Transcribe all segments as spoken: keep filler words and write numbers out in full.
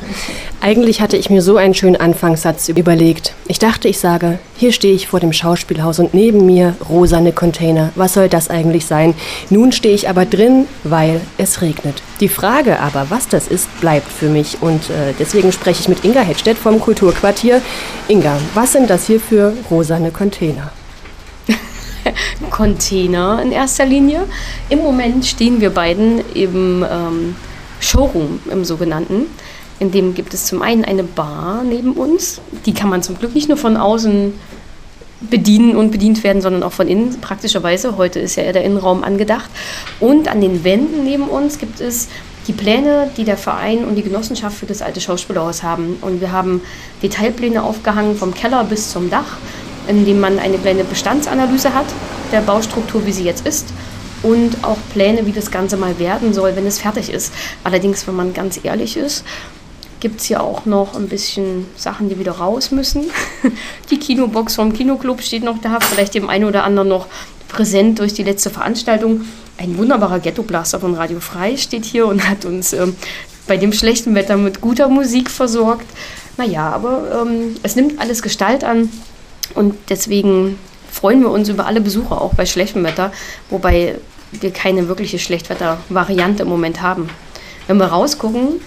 Eigentlich hatte ich mir so einen schönen Anfangssatz überlegt. Ich dachte, ich sage, hier stehe ich vor dem Schauspielhaus und neben mir rosane Container. Was soll das eigentlich sein? Nun stehe ich aber drin, weil es regnet. Die Frage aber, was das ist, bleibt für mich. Und äh, deswegen spreche ich mit Inga Hedstedt vom Kulturquartier. Inga, was sind das hier für rosane Container? Container in erster Linie. Im Moment stehen wir beiden im ähm, Showroom, im sogenannten. In dem gibt es zum einen eine Bar neben uns. Die kann man zum Glück nicht nur von außen bedienen und bedient werden, sondern auch von innen, praktischerweise. Heute ist ja eher der Innenraum angedacht. Und an den Wänden neben uns gibt es die Pläne, die der Verein und die Genossenschaft für das alte Schauspielhaus haben. Und wir haben Detailpläne aufgehangen vom Keller bis zum Dach, in dem man eine kleine Bestandsanalyse hat der Baustruktur, wie sie jetzt ist. Und auch Pläne, wie das Ganze mal werden soll, wenn es fertig ist. Allerdings, wenn man ganz ehrlich ist, gibt es hier auch noch ein bisschen Sachen, die wieder raus müssen. Die Kinobox vom Kinoclub steht noch da, vielleicht dem einen oder anderen noch präsent durch die letzte Veranstaltung. Ein wunderbarer Ghetto-Blaster von Radio Frei steht hier und hat uns ähm, bei dem schlechten Wetter mit guter Musik versorgt. Naja, aber ähm, es nimmt alles Gestalt an und deswegen freuen wir uns über alle Besucher, auch bei schlechtem Wetter, wobei wir keine wirkliche Schlechtwetter-Variante im Moment haben. Wenn wir rausgucken,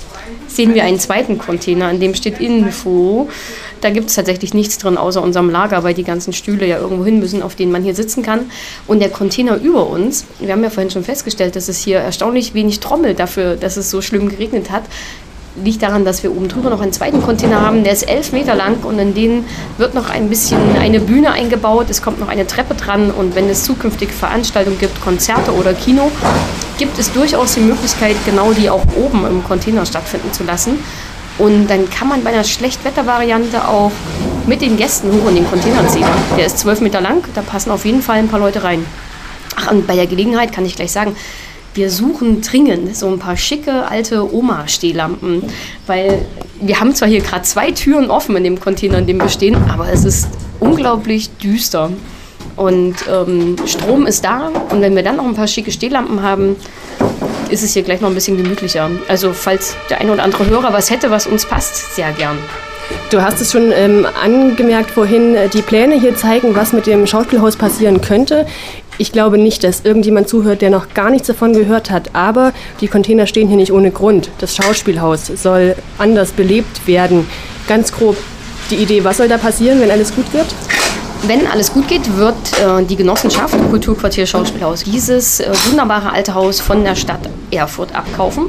sehen wir einen zweiten Container, an dem steht Info. Da gibt es tatsächlich nichts drin außer unserem Lager, weil die ganzen Stühle ja irgendwo hin müssen, auf denen man hier sitzen kann. Und der Container über uns, wir haben ja vorhin schon festgestellt, dass es hier erstaunlich wenig trommelt dafür, dass es so schlimm geregnet hat, liegt daran, dass wir oben drüber noch einen zweiten Container haben, der ist elf Meter lang und in den wird noch ein bisschen eine Bühne eingebaut, es kommt noch eine Treppe dran und wenn es zukünftig Veranstaltungen gibt, Konzerte oder Kino, gibt es durchaus die Möglichkeit, genau die auch oben im Container stattfinden zu lassen. Und dann kann man bei einer Schlechtwettervariante auch mit den Gästen hoch in den Container ziehen. Der ist zwölf Meter lang, da passen auf jeden Fall ein paar Leute rein. Ach, und bei der Gelegenheit kann ich gleich sagen, wir suchen dringend so ein paar schicke alte Oma-Stehlampen, weil wir haben zwar hier gerade zwei Türen offen in dem Container, in dem wir stehen, aber es ist unglaublich düster und ähm, Strom ist da und wenn wir dann noch ein paar schicke Stehlampen haben, ist es hier gleich noch ein bisschen gemütlicher. Also falls der eine oder andere Hörer was hätte, was uns passt, sehr gern. Du hast es schon ähm, angemerkt vorhin, die Pläne hier zeigen, was mit dem Schauspielhaus passieren könnte. Ich glaube nicht, dass irgendjemand zuhört, der noch gar nichts davon gehört hat. Aber die Container stehen hier nicht ohne Grund. Das Schauspielhaus soll anders belebt werden. Ganz grob die Idee, was soll da passieren, wenn alles gut wird? Wenn alles gut geht, wird äh, die Genossenschaft Kulturquartier Schauspielhaus dieses äh, wunderbare alte Haus von der Stadt Erfurt abkaufen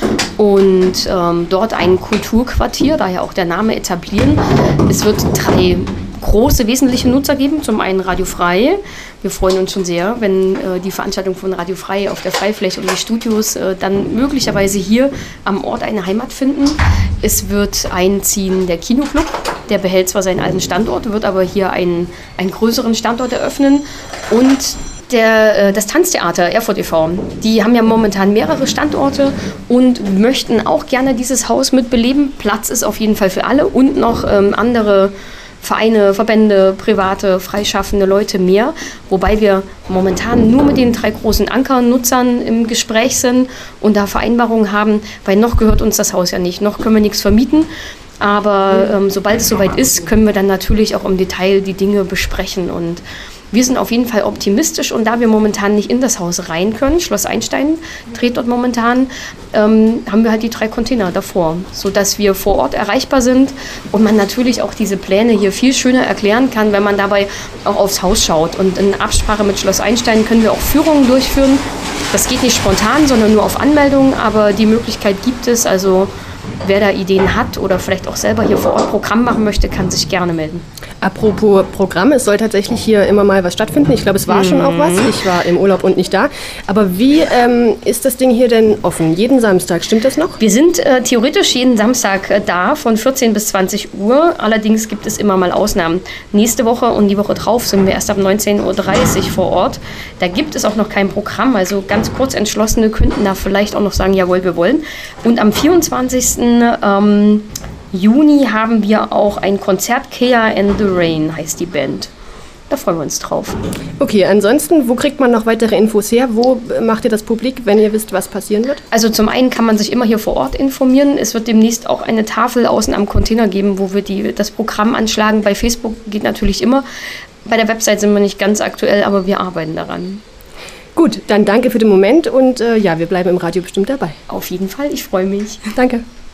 und ähm, dort ein Kulturquartier, daher auch der Name, etablieren. Es wird drei große wesentliche Nutzer geben. Zum einen Radio Frei. Wir freuen uns schon sehr, wenn äh, die Veranstaltung von Radio Frei auf der Freifläche und die Studios äh, dann möglicherweise hier am Ort eine Heimat finden. Es wird einziehen der Kinoclub. Der behält zwar seinen alten Standort, wird aber hier einen, einen größeren Standort eröffnen. Und der, äh, das Tanztheater Erfurt e V, die haben ja momentan mehrere Standorte und möchten auch gerne dieses Haus mitbeleben. Platz ist auf jeden Fall für alle und noch ähm, andere Vereine, Verbände, private, freischaffende Leute mehr, wobei wir momentan nur mit den drei großen Ankernutzern im Gespräch sind und da Vereinbarungen haben, weil noch gehört uns das Haus ja nicht, noch können wir nichts vermieten, aber ähm, sobald es soweit ist, können wir dann natürlich auch im Detail die Dinge besprechen und wir sind auf jeden Fall optimistisch und da wir momentan nicht in das Haus rein können, Schloss Einstein dreht dort momentan, ähm, haben wir halt die drei Container davor, sodass wir vor Ort erreichbar sind und man natürlich auch diese Pläne hier viel schöner erklären kann, wenn man dabei auch aufs Haus schaut. Und in Absprache mit Schloss Einstein können wir auch Führungen durchführen. Das geht nicht spontan, sondern nur auf Anmeldung, aber die Möglichkeit gibt es. Also wer da Ideen hat oder vielleicht auch selber hier vor Ort Programm machen möchte, kann sich gerne melden. Apropos Programm, es soll tatsächlich hier immer mal was stattfinden. Ich glaube, es war mhm. schon auch was. Ich war im Urlaub und nicht da. Aber wie ähm, ist das Ding hier denn offen? Jeden Samstag, stimmt das noch? Wir sind äh, theoretisch jeden Samstag äh, da, von vierzehn bis zwanzig Uhr. Allerdings gibt es immer mal Ausnahmen. Nächste Woche und die Woche drauf sind wir erst ab neunzehn Uhr dreißig vor Ort. Da gibt es auch noch kein Programm. Also ganz kurz Entschlossene könnten da vielleicht auch noch sagen, jawohl, wir wollen. Und am vierundzwanzigsten Ähm, Juni haben wir auch ein Konzert, Kea and the Rain heißt die Band. Da freuen wir uns drauf. Okay, ansonsten, wo kriegt man noch weitere Infos her? Wo macht ihr das publik, wenn ihr wisst, was passieren wird? Also zum einen kann man sich immer hier vor Ort informieren. Es wird demnächst auch eine Tafel außen am Container geben, wo wir die, das Programm anschlagen. Bei Facebook geht natürlich immer. Bei der Website sind wir nicht ganz aktuell, aber wir arbeiten daran. Gut, dann danke für den Moment und äh, ja, wir bleiben im Radio bestimmt dabei. Auf jeden Fall, ich freue mich. Danke.